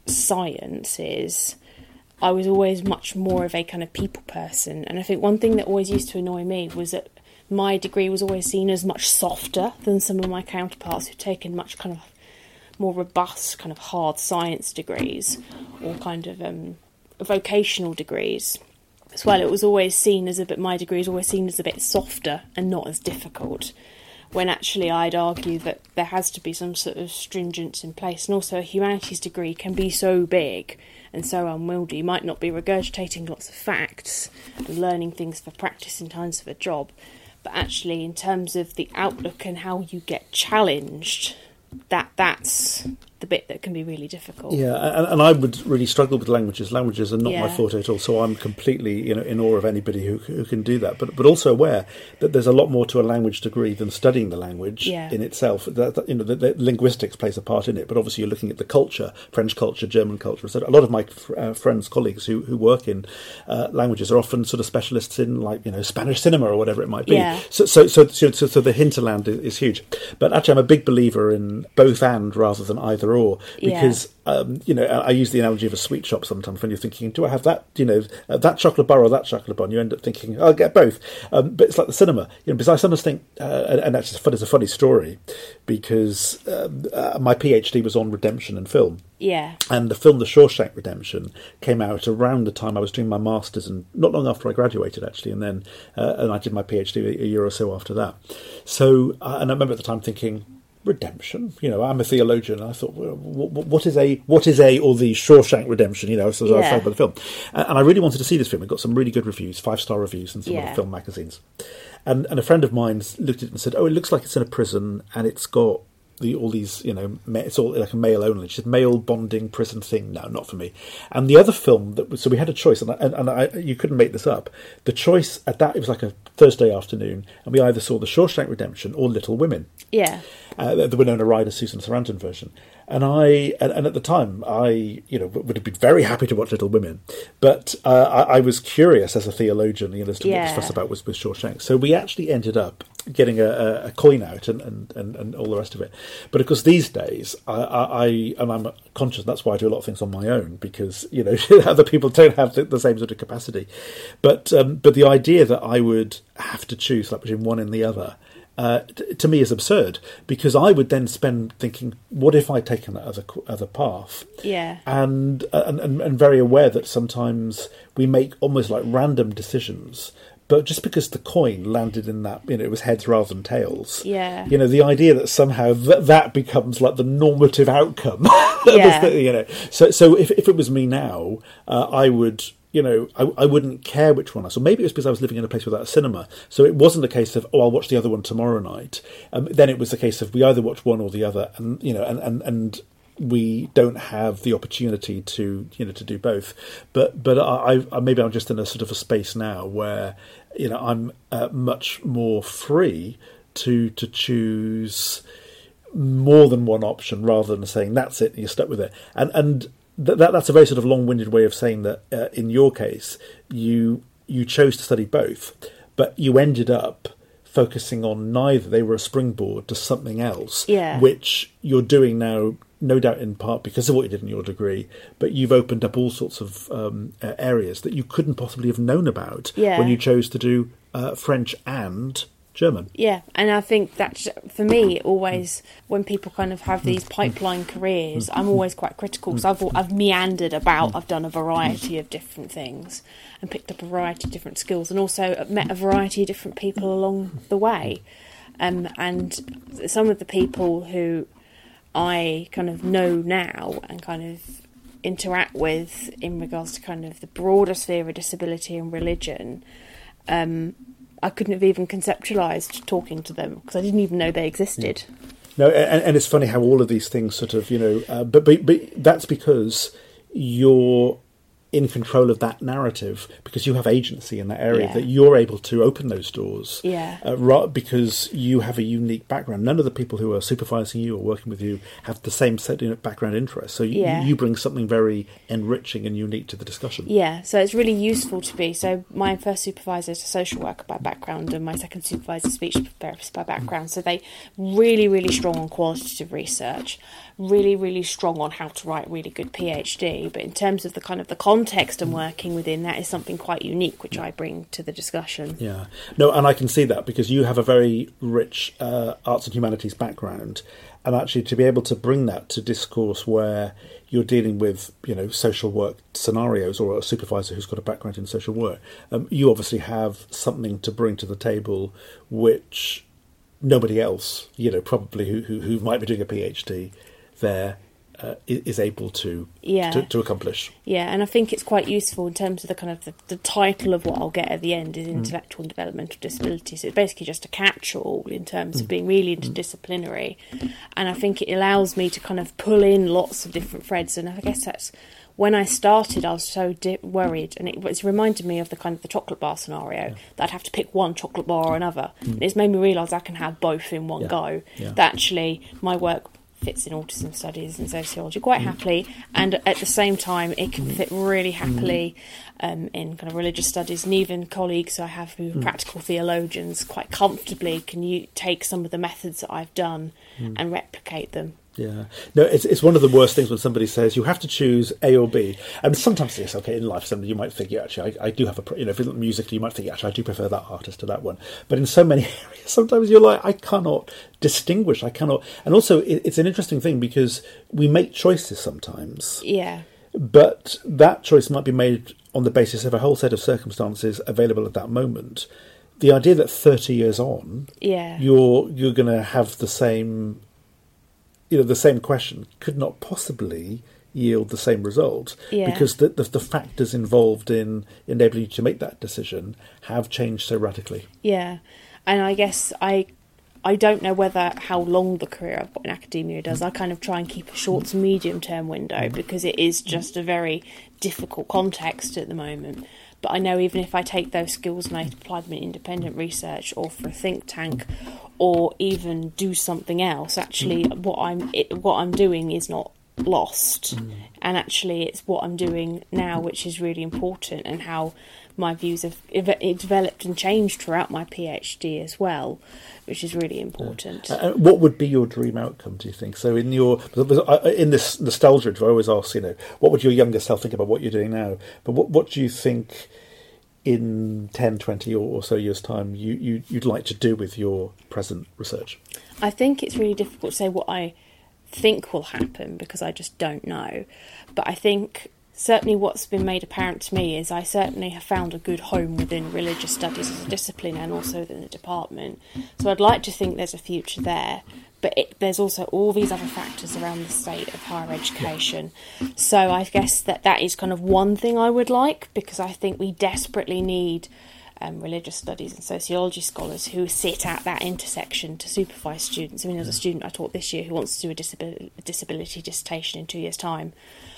sciences, I was always much more of a kind of people person. And I think one thing that always used to annoy me was that my degree was always seen as much softer than some of my counterparts who'd taken much kind of more robust, kind of hard science degrees or kind of um, vocational degrees. As well, it was always seen as a bit, my degree was always seen as a bit softer and not as difficult. when actually I'd argue that there has to be some sort of stringence in place. And also a humanities degree can be so big and so unwieldy. You might not be regurgitating lots of facts and learning things for practice in times of a job, but actually in terms of the outlook and how you get challenged, that that's the bit that can be really difficult.
Yeah, and, and I would really struggle with languages. Languages are not
Yeah.
my forte at all, so I'm completely, you know, in awe of anybody who who can do that. But but also aware that there's a lot more to a language degree than studying the language
Yeah.
in itself. That, that, you know, the, the linguistics plays a part in it, but obviously you're looking at the culture, French culture, German culture. So a lot of my uh, friends, colleagues who who work in uh, languages are often sort of specialists in, like, you know, Spanish cinema or whatever it might be.
Yeah.
So so so so, so, so the hinterland is, is huge. But actually, I'm a big believer in both and rather than either or, because
Yeah.
Um, you know, I use the analogy of a sweet shop sometimes when you're thinking, do I have that, you know, uh, that chocolate bar or that chocolate bar? And you end up thinking, I'll get both. Um, but it's like the cinema, you know, because I sometimes think, uh, and, and that's just fun, it's a funny story, because um, uh, my PhD was on redemption and film.
Yeah.
And the film The Shawshank Redemption came out around the time I was doing my masters, and not long after I graduated, actually, and then uh, and I did my PhD a, a year or so after that. So, uh, and I remember at the time thinking, redemption, you know, I'm a theologian. I thought, well, what, what is a what is a or the Shawshank Redemption? You know, so I was
Yeah.
excited by the film, and, and I really wanted to see this film. It got some really good reviews, five star reviews, in some of
Yeah.
the film magazines. And and a friend of mine looked at it and said, "Oh, it looks like it's in a prison, and it's got the all these, you know, ma- it's all like a male only." She said, "Male bonding prison thing. No, not for me." And the other film that was, so we had a choice, and I, and, and I, you couldn't make this up. The choice at that, it was like a Thursday afternoon, and we either saw The Shawshank Redemption or Little Women.
Yeah.
Uh, the Winona Ryder, Susan Sarandon version, and I, and, and at the time, I, you know, would have been very happy to watch Little Women, but uh, I, I was curious as a theologian, you know, as to
Yeah.
what this fuss about was with Shawshank. So we actually ended up getting a, a, a coin out and, and, and, and all the rest of it. But of course, these days, I, I, I and I'm conscious. That's why I do a lot of things on my own, because, you know, other people don't have the, the same sort of capacity. But um, but the idea that I would have to choose, like, between one and the other, Uh, t- to me is absurd, because I would then spend thinking, what if I'd taken that other other path?
Yeah.
And, and and and very aware that sometimes we make almost like random decisions, but just because the coin landed in that, you know, it was heads rather than tails.
Yeah.
You know, the idea that somehow th- that becomes like the normative outcome.
Yeah.
You know, so so if if it was me now, uh, I would. You know, I, I wouldn't care which one I saw. Maybe it was because I was living in a place without a cinema. So it wasn't a case of, oh, I'll watch the other one tomorrow night. Um, then it was a case of we either watch one or the other, and, you know, and, and, and we don't have the opportunity to, you know, to do both. But but I, I maybe I'm just in a sort of a space now where, you know, I'm uh, much more free to to choose more than one option rather than saying that's it and you're stuck with it. And and That, that that's a very sort of long-winded way of saying that uh, in your case you you chose to study both, but you ended up focusing on neither. They were a springboard to something else,
Yeah.
which you're doing now, no doubt in part because of what you did in your degree, but you've opened up all sorts of um, uh, areas that you couldn't possibly have known about
Yeah.
when you chose to do uh, French and German.
Yeah, and I think that for me, always when people kind of have these pipeline careers, I'm always quite critical because I've I've meandered about, I've done a variety of different things and picked up a variety of different skills, and also met a variety of different people along the way. Um, and some of the people who I kind of know now and kind of interact with in regards to kind of the broader sphere of disability and religion, um, I couldn't have even conceptualised talking to them because I didn't even know they existed.
No, and, and it's funny how all of these things sort of, you know, uh, but, but but that's because you're in control of that narrative, because you have agency in that area,
Yeah.
that you're able to open those doors.
Yeah.
Uh, right, because you have a unique background. None of the people who are supervising you or working with you have the same set, you know, background interests. So you,
Yeah.
you bring something very enriching and unique to the discussion.
Yeah, so it's really useful to be. So my first supervisor is a social worker by background, and my second supervisor is a speech therapist by background. So they really, really strong on qualitative research, really, really strong on how to write really good PhD. But in terms of the kind of the context and working within, that is something quite unique, which I bring to the discussion.
Yeah, no, and I can see that because you have a very rich uh, arts and humanities background, and actually to be able to bring that to discourse where you're dealing with, you know, social work scenarios, or a supervisor who's got a background in social work, um, you obviously have something to bring to the table which nobody else, you know, probably who who, who might be doing a PhD there uh, is able to,
yeah.
to to accomplish.
Yeah, and I think it's quite useful in terms of the kind of the, the title of what I'll get at the end is intellectual and developmental disabilities. So it's basically just a catch-all in terms mm. of being really interdisciplinary, and I think it allows me to kind of pull in lots of different threads. And I guess that's when I started, I was so di- worried, and it was reminded me of the kind of the chocolate bar scenario yeah. that I'd have to pick one chocolate bar or another. Mm. And it's made me realise I can have both in one
yeah.
go.
Yeah.
That actually my work fits in autism studies and sociology quite happily, and at the same time it can fit really happily um, in kind of religious studies, and even colleagues I have who are practical theologians quite comfortably can you take some of the methods that I've done and replicate them.
Yeah, no, it's it's one of the worst things when somebody says you have to choose A or B. And sometimes it's okay in life. Somebody you might think, yeah, actually, I, I do have a, you know, if it's musically, you might think, actually, I do prefer that artist to that one. But in so many areas, sometimes you're like, I cannot distinguish. I cannot. And also, it, it's an interesting thing because we make choices sometimes.
Yeah.
But that choice might be made on the basis of a whole set of circumstances available at that moment. The idea that thirty years on,
yeah,
you're you're going to have the same. You know, the same question could not possibly yield the same result
yeah.
because the, the the factors involved in enabling you to make that decision have changed so radically.
Yeah, and I guess I I don't know whether how long the career I've got in academia does. I kind of try and keep a short to medium term window because it is just a very difficult context at the moment. But I know even if I take those skills and I apply them in independent research or for a think tank or even do something else, actually what I'm it, what I'm doing is not lost. Mm. And actually it's what I'm doing now which is really important, and how my views have it developed and changed throughout my PhD as well, which is really important.
Yeah. Uh, what would be your dream outcome, do you think? So in your in this nostalgia, I always ask, you know, what would your younger self think about what you're doing now? But what what do you think in ten, twenty or so years' time you, you, you'd like to do with your present research?
I think it's really difficult to say what I think will happen because I just don't know. But I think certainly what's been made apparent to me is I certainly have found a good home within religious studies as a discipline and also within the department. So I'd like to think there's a future there. But it, there's also all these other factors around the state of higher education. So I guess that that is kind of one thing I would like, because I think we desperately need um, religious studies and sociology scholars who sit at that intersection to supervise students. I mean, there's a student I taught this year who wants to do a disability, a disability dissertation in two years' time.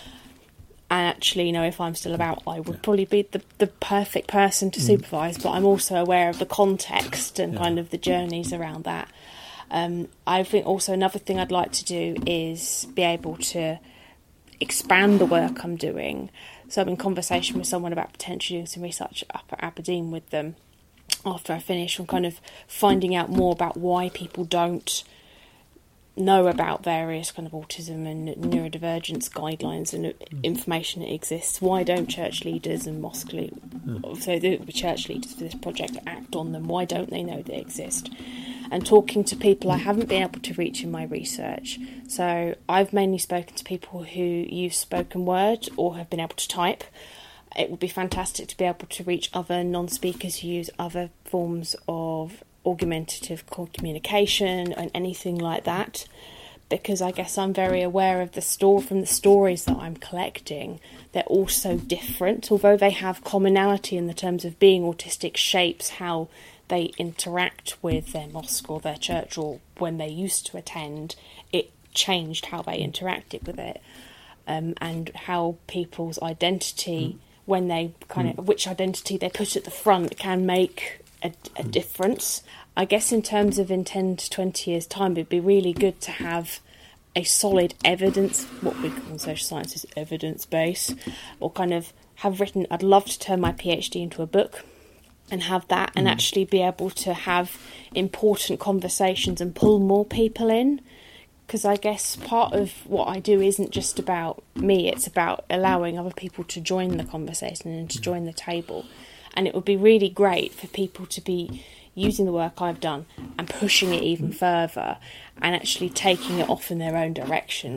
And actually, you know, if I'm still about, I would probably be the, the perfect person to supervise, but I'm also aware of the context and kind of the journeys around that. Um, I think also another thing I'd like to do is be able to expand the work I'm doing. So I'm in conversation with someone about potentially doing some research up at Aberdeen with them after I finish, and kind of finding out more about why people don't know about various kind of autism and neurodivergence guidelines and information that exists. Why don't church leaders and mosque leaders, mm. so the church leaders for this project, act on them? Why don't they know they exist? And talking to people I haven't been able to reach in my research. So I've mainly spoken to people who use spoken word or have been able to type. It would be fantastic to be able to reach other non-speakers who use other forms of augmentative communication and anything like that, because I guess I'm very aware of the store from the stories that I'm collecting. They're all so different, although they have commonality in the terms of being autistic shapes how they interact with their mosque or their church, or when they used to attend, it changed how they interacted with it, um, and how people's identity, mm. when they kind mm. of, which identity they put at the front can make a, a mm. difference. I guess in terms of in ten to twenty years' time, it'd be really good to have a solid evidence, what we call in social sciences evidence base, or kind of have written, I'd love to turn my PhD into a book and have that, and mm. actually be able to have important conversations and pull more people in. Because I guess part of what I do isn't just about me, it's about allowing other people to join the conversation and to join the table. And it would be really great for people to be using the work I've done and pushing it even further and actually taking it off in their own directions.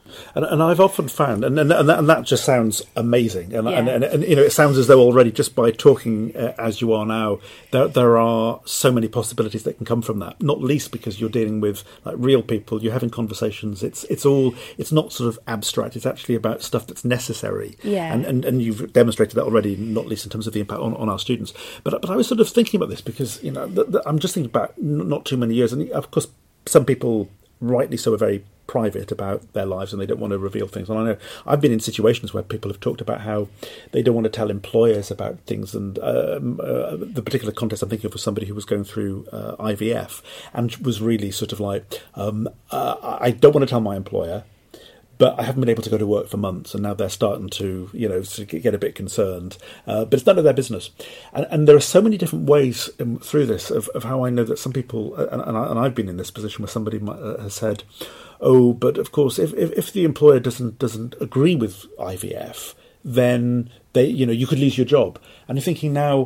And, and I've often found, and and, and, that, and that just sounds amazing, and,
Yeah.
and, and and you know, it sounds as though already just by talking uh, as you are now, there there are so many possibilities that can come from that. Not least because you're dealing with like real people, you're having conversations. It's it's all it's not sort of abstract. It's actually about stuff that's necessary.
Yeah.
And and, and you've demonstrated that already, not least in terms of the impact on, on our students. But but I was sort of thinking about this because you know the, the, I'm just thinking about n- not too many years, and of course some people rightly so are very private about their lives and they don't want to reveal things. And I know I've been in situations where people have talked about how they don't want to tell employers about things. And um, uh, the particular context I'm thinking of was somebody who was going through uh, I V F and was really sort of like, um, uh, I don't want to tell my employer, but I haven't been able to go to work for months, and now they're starting to, you know, to get a bit concerned. Uh, but it's none of their business. And, and there are so many different ways um, through this of, of how I know that some people, and, and, I, and I've been in this position where somebody might, uh, has said, oh, but of course, if, if, if the employer doesn't doesn't agree with I V F, then they, you know, you could lose your job. And you're thinking now,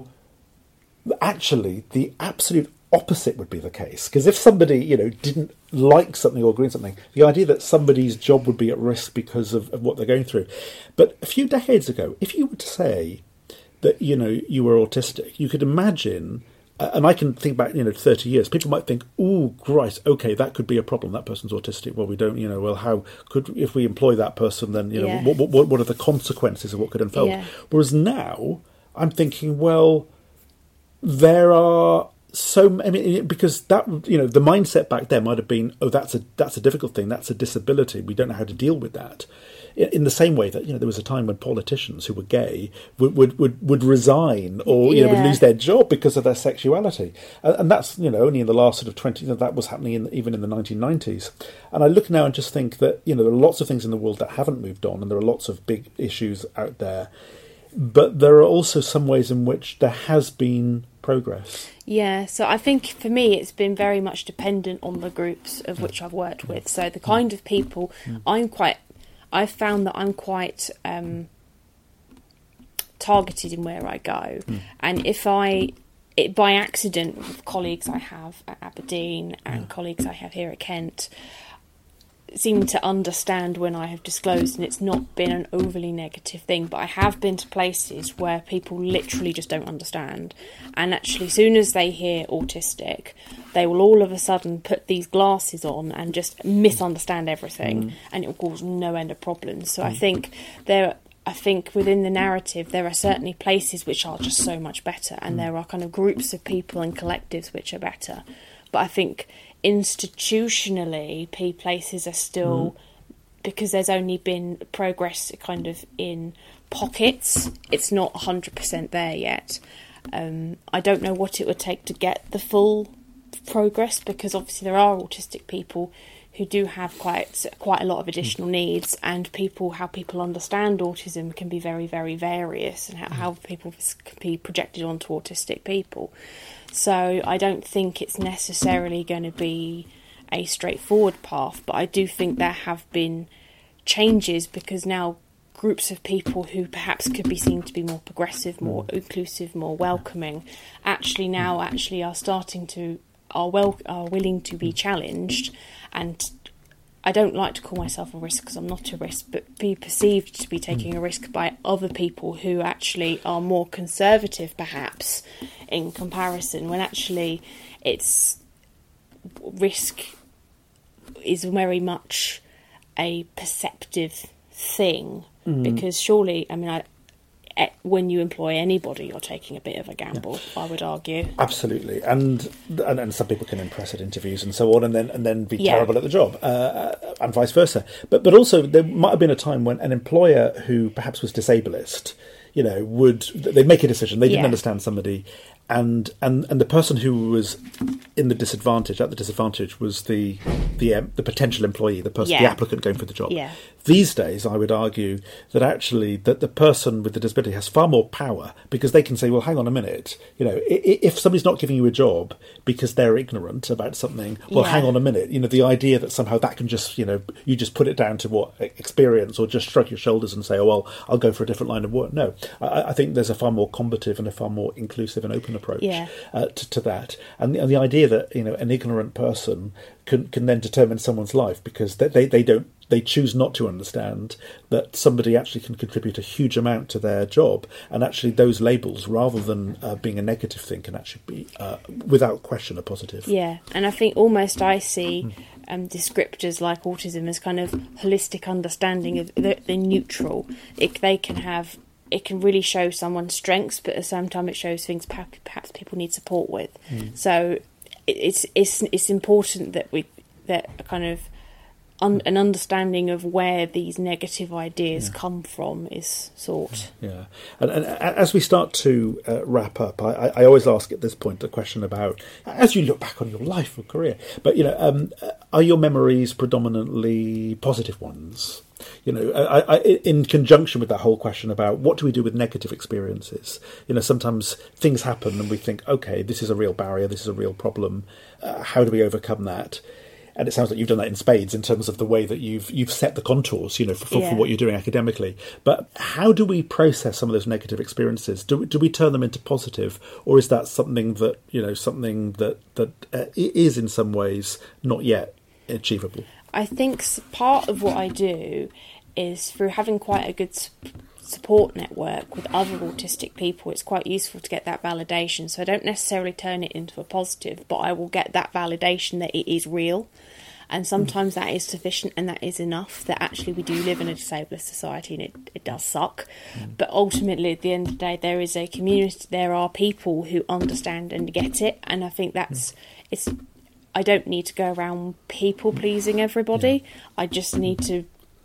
actually, the absolute opposite would be the case. Because if somebody, you know, didn't like something or agree on something, the idea that somebody's job would be at risk because of, of what they're going through. But a few decades ago, if you were to say that, you know, you were autistic, you could imagine, uh, and I can think back, you know, thirty years, people might think, oh, Christ, okay, that could be a problem. That person's autistic. Well, we don't, you know, well, how could, if we employ that person, then, you know,
Yeah.
what, what, what are the consequences of what could unfold?
Yeah.
Whereas now, I'm thinking, well, there are so, I mean, because that, you know, the mindset back then might have been, oh, that's a that's a difficult thing, that's a disability, we don't know how to deal with that. In, in the same way that, you know, there was a time when politicians who were gay would would, would, would resign or, you know, would
Yeah.
lose their job because of their sexuality. And, and that's, you know, only in the last sort of twenty, you know, that was happening in, even in the nineteen nineties. And I look now and just think that, you know, there are lots of things in the world that haven't moved on, and there are lots of big issues out there. But there are also some ways in which there has been progress.
Yeah, so I think for me it's been very much dependent on the groups of which I've worked with. So the kind of people I'm quite, I've found that I'm quite um, targeted in where I go.
Mm.
And if I, it, by accident, with colleagues I have at Aberdeen and
Yeah.
colleagues I have here at Kent, seem to understand when I have disclosed, and it's not been an overly negative thing, but I have been to places where people literally just don't understand, and actually as soon as they hear autistic, they will all of a sudden put these glasses on and just misunderstand everything, mm. and it will cause no end of problems. So mm. I think there I think within the narrative there are certainly places which are just so much better, and mm. there are kind of groups of people and collectives which are better, but I think institutionally, P places are still, mm. because there's only been progress kind of in pockets, it's not one hundred percent there yet. Um, I don't know what it would take to get the full progress, because obviously there are autistic people who do have quite quite a lot of additional needs, and people how people understand autism can be very, very various, and how, how people can be projected onto autistic people. So I don't think it's necessarily going to be a straightforward path, but I do think there have been changes, because now groups of people who perhaps could be seen to be more progressive, more inclusive, more welcoming, actually now actually are starting to are well are willing to be challenged. And I don't like to call myself a risk, because I'm not a risk, but be perceived to be taking a risk by other people who actually are more conservative perhaps in comparison, when actually it's risk is very much a perceptive thing, mm. because surely, I mean, I, when you employ anybody, you're taking a bit of a gamble, yeah. I would argue.
Absolutely, and, and and some people can impress at interviews and so on, and then and then be
yeah.
terrible at the job, uh, and vice versa. But but also there might have been a time when an employer who perhaps was disableist, you know, would they'd make a decision. They didn't
yeah.
understand somebody, and and and the person who was in the disadvantage at the disadvantage was the the um, the potential employee, the person,
yeah.
the applicant going for the job.
Yeah.
These days, I would argue that actually that the person with the disability has far more power, because they can say, well, hang on a minute, you know, if somebody's not giving you a job because they're ignorant about something, well,
yeah.
hang on a minute, you know, the idea that somehow that can just, you know, you just put it down to what, experience, or just shrug your shoulders and say, oh, well, I'll go for a different line of work. No, I, I think there's a far more combative and a far more inclusive and open approach
yeah.
uh, to, to that. And the, and the idea that, you know, an ignorant person can can then determine someone's life because they, they, they don't they choose not to understand that somebody actually can contribute a huge amount to their job, and actually those labels, rather than uh, being a negative thing, can actually be, uh, without question, a positive.
Yeah, and I think almost I see um, descriptors like autism as kind of holistic understanding of the, the neutral. It, they can have, it can really show someone's strengths, but at the same time it shows things perhaps, perhaps people need support with. Mm. So it, it's it's it's important that we that a kind of Un, an understanding of where these negative ideas yeah. come from is sought.
Yeah, and, and as we start to uh, wrap up, I, I always ask at this point a question about, as you look back on your life or career, but you know, um, are your memories predominantly positive ones? You know, I, I, in conjunction with that whole question about what do we do with negative experiences? You know, sometimes things happen and we think, okay, this is a real barrier, this is a real problem. Uh, how do we overcome that? And it sounds like you've done that in spades in terms of the way that you've you've set the contours, you know, for, for, yeah. for what you're doing academically. But how do we process some of those negative experiences? Do do we turn them into positive, or is that something that you know something that that uh, is in some ways not yet achievable?
I think part of what I do is through having quite a good support network with other autistic people. It's quite useful to get that validation. So I don't necessarily turn it into a positive, but I will get that validation that it is real. And sometimes that is sufficient and that is enough, that actually we do live in a disabled society and it, it does suck. Mm. But ultimately, at the end of the day, there is a community, there are people who understand and get it. And I think that's, mm. it's. I don't need to go around people pleasing everybody. Yeah. I just need to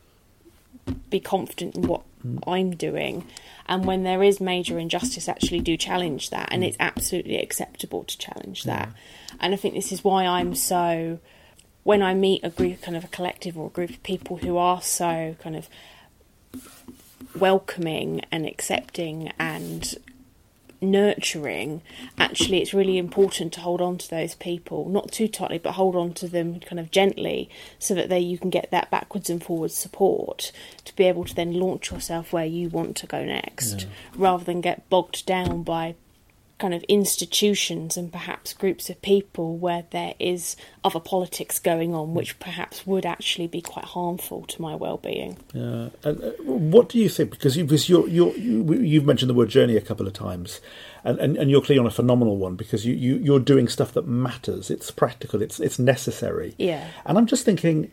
be confident in what mm. I'm doing. And when there is major injustice, actually do challenge that. And mm. it's absolutely acceptable to challenge that. Yeah. And I think this is why I'm so... When I meet a group, kind of a collective or a group of people who are so kind of welcoming and accepting and nurturing, actually it's really important to hold on to those people, not too tightly, but hold on to them kind of gently, so that they you can get that backwards and forwards support to be able to then launch yourself where you want to go next, yeah. rather than get bogged down by kind of institutions and perhaps groups of people where there is other politics going on, which perhaps would actually be quite harmful to my well-being.
Yeah. And uh, what do you think? Because, you, because you're, you're, you, you've mentioned the word journey a couple of times, and, and, and you're clearly on a phenomenal one, because you, you, you're doing stuff that matters. It's practical. It's it's necessary.
Yeah.
And I'm just thinking,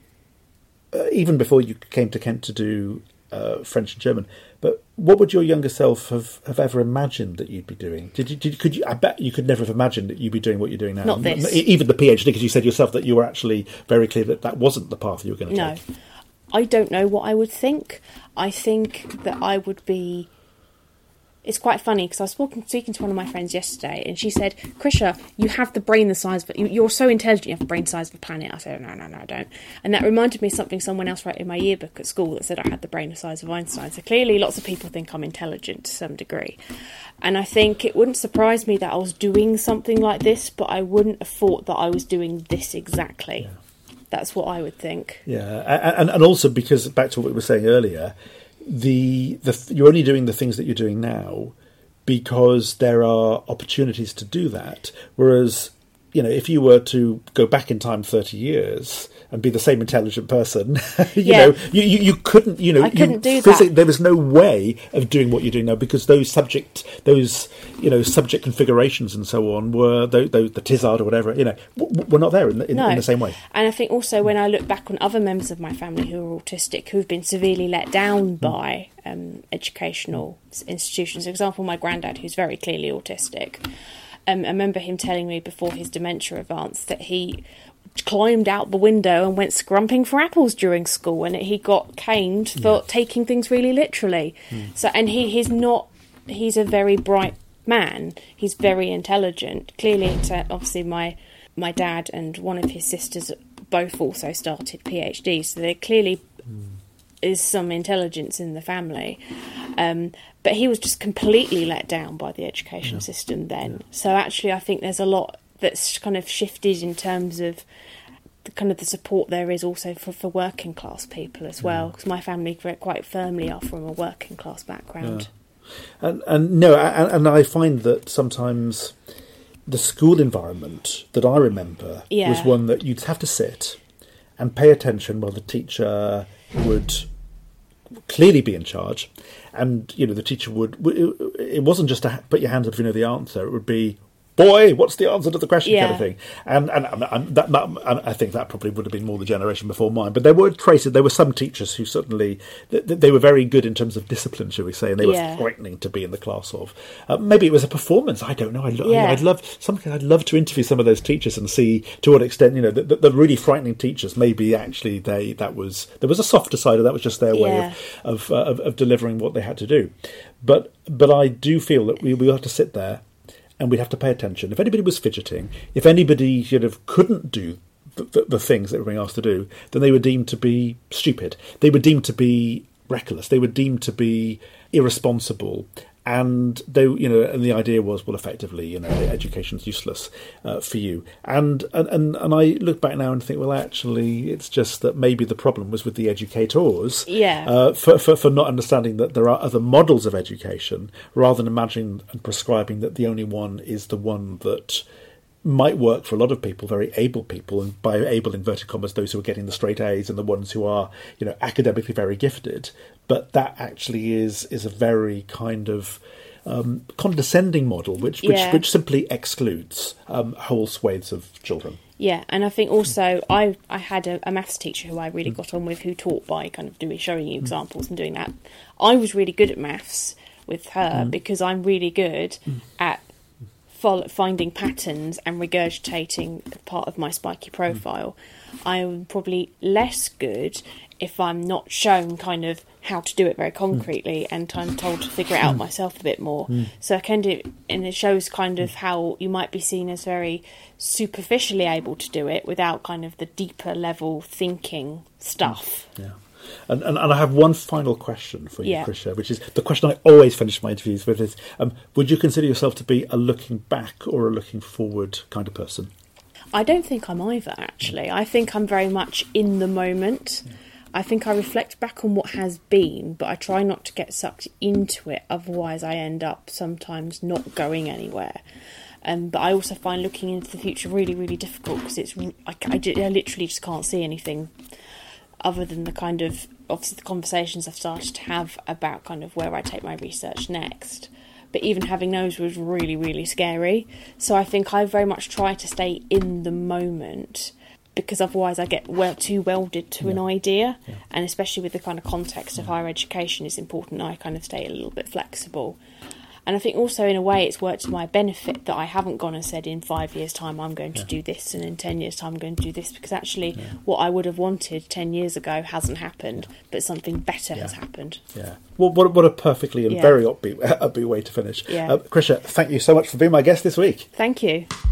uh, even before you came to Kent to do uh, French and German, but what would your younger self have, have ever imagined that you'd be doing? Did you? Did, could you? I bet you could never have imagined that you'd be doing what you're doing now.
Not this.
Even the PhD, because you said yourself that you were actually very clear that that wasn't the path you were going to
no.
take.
No. I don't know what I would think. I think that I would be... It's quite funny, because I was speaking, speaking to one of my friends yesterday, and she said, Krisha, you have the brain the size of... You're so intelligent, you have the brain the size of a planet. I said, no, no, no, I don't. And that reminded me of something someone else wrote in my yearbook at school that said I had the brain the size of Einstein. So clearly lots of people think I'm intelligent to some degree. And I think it wouldn't surprise me that I was doing something like this, but I wouldn't have thought that I was doing this exactly. Yeah. That's what I would think.
Yeah, and, and also because, back to what we were saying earlier... The, the you're only doing the things that you're doing now because there are opportunities to do that. Whereas, you know, if you were to go back in time thirty years and be the same intelligent person, you
yeah.
know, you, you, you couldn't, you know,
I couldn't
you,
do that.
There was no way of doing what you're doing now, because those subject, those, you know, subject configurations and so on were, the, the, the Tizard or whatever, you know, were not there in the, in,
no.
in the same way.
And I think also when I look back on other members of my family who are autistic, who've been severely let down mm. by um, educational institutions. For example, my granddad, who's very clearly autistic. Um, I remember him telling me before his dementia advanced that he climbed out the window and went scrumping for apples during school, and he got caned for yeah. taking things really literally. Mm. So, and he, he's not, he's a very bright man. He's very intelligent. Clearly, it's, uh, obviously my my dad and one of his sisters both also started PhDs, so there clearly mm. is some intelligence in the family. Um, but he was just completely let down by the education yeah. system then. Yeah. So actually, I think there's a lot that's kind of shifted in terms of the kind of the support there is also for, for working class people as well, because yeah. my family quite firmly are from a working class background.
Yeah. And, and no, and, and I find that sometimes the school environment that I remember
yeah.
was one that you'd have to sit and pay attention while the teacher would clearly be in charge, and you know the teacher would. It wasn't just to put your hands up if you know the answer. It would be, boy, what's the answer to the question,
yeah.
kind of thing. And and, and, and that, that, I think that probably would have been more the generation before mine. But there were traces. There were some teachers who certainly they, they were very good in terms of discipline, shall we say, and they were
yeah.
frightening to be in the class of. Uh, maybe it was a performance. I don't know. I,
yeah.
I, I'd love something. I'd love to interview some of those teachers and see to what extent you know the, the, the really frightening teachers. Maybe actually they that was there was a softer side, or that was just their way
yeah.
of of, uh, of of delivering what they had to do. But but I do feel that we we have to sit there. And we'd have to pay attention. If anybody was fidgeting, if anybody sort of couldn't do the, the, the things that were being asked to do, then they were deemed to be stupid. They were deemed to be reckless. They were deemed to be irresponsible. And they, you know, and the idea was, well, effectively, you know, education's useless uh, for you. And, and and I look back now and think, well, actually, it's just that maybe the problem was with the educators,
yeah,
uh, for, for for not understanding that there are other models of education, rather than imagining and prescribing that the only one is the one that might work for a lot of people, very able people, and by able inverted commas, those who are getting the straight A's and the ones who are, you know, academically very gifted. But that actually is is a very kind of um, condescending model, which which,
yeah.
which simply excludes um, whole swathes of children.
Yeah, and I think also I I had a, a maths teacher who I really got on with, who taught by kind of doing showing you examples and doing that. I was really good at maths with her mm. because I'm really good mm. at follow, finding patterns and regurgitating part of my spiky profile. Mm. I'm probably less good if I'm not shown kind of how to do it very concretely mm. and I'm told to figure it out myself a bit more. Mm. So I kind of, and it shows kind of how you might be seen as very superficially able to do it without kind of the deeper level thinking stuff.
Yeah. And, and and I have one final question for you,
yeah.
Krisha, which is the question I always finish my interviews with is, um, would you consider yourself to be a looking back or a looking forward kind of person?
I don't think I'm either, actually. I think I'm very much in the moment. Yeah. I think I reflect back on what has been, but I try not to get sucked into it, otherwise I end up sometimes not going anywhere. Um, but I also find looking into the future really, really difficult because it's I, I, I literally just can't see anything other than the kind of, obviously the conversations I've started to have about kind of where I take my research next. But even having those was really, really scary. So I think I very much try to stay in the moment, because otherwise I get well too welded to yeah. an idea. Yeah. And especially with the kind of context of higher education, it's important I kind of stay a little bit flexible. And I think also in a way it's worked to my benefit that I haven't gone and said in five years' time I'm going to yeah. do this, and in ten years' time I'm going to do this, because actually yeah. what I would have wanted ten years ago hasn't happened, but something better yeah. has happened.
Yeah. Well, what, what a perfectly and yeah. very upbeat, upbeat way to finish.
Yeah.
Uh, Krisha, thank you so much for being my guest this week.
Thank you.